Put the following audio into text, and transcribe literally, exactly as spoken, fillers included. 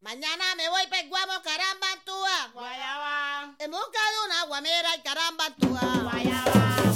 Mañana me voy pa' Guamo, caramba, Antúa. Guayaba, En busca de una guamera y caramba, Antúa. guayaba.